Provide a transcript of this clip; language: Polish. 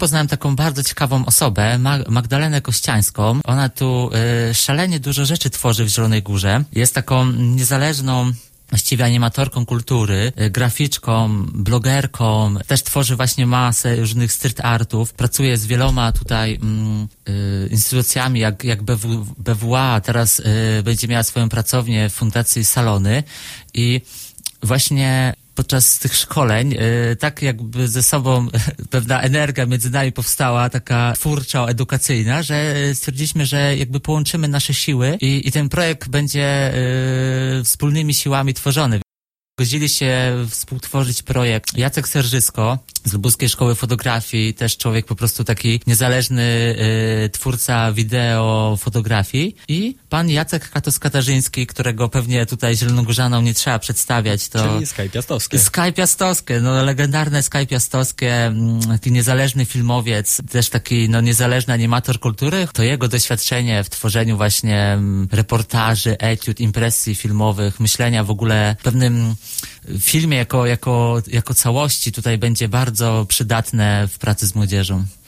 Poznałem taką bardzo ciekawą osobę, Magdalenę Kościańską. Ona tu szalenie dużo rzeczy tworzy w Zielonej Górze. Jest taką niezależną właściwie animatorką kultury, graficzką, blogerką, też tworzy właśnie masę różnych street artów, pracuje z wieloma tutaj instytucjami jak BWA, teraz będzie miała swoją pracownię w Fundacji Salony i właśnie podczas tych szkoleń tak jakby ze sobą pewna energia między nami powstała, taka twórcza, edukacyjna, że stwierdziliśmy, że jakby połączymy nasze siły i ten projekt będzie wspólnymi siłami tworzony. Godzili się współtworzyć projekt Jacek Serżysko z Lubuskiej Szkoły Fotografii, też człowiek po prostu taki niezależny twórca wideo, fotografii i pan Jacek Katos-Katarzyński, którego pewnie tutaj zielonogórzanom nie trzeba przedstawiać. To czyli Sky Piastowskie. Sky Piastowskie, no legendarne Sky Piastowskie, taki niezależny filmowiec, też taki niezależny animator kultury. To jego doświadczenie w tworzeniu właśnie reportaży, etiud, impresji filmowych, myślenia w ogóle w pewnym filmie jako całości tutaj będzie bardzo przydatne w pracy z młodzieżą.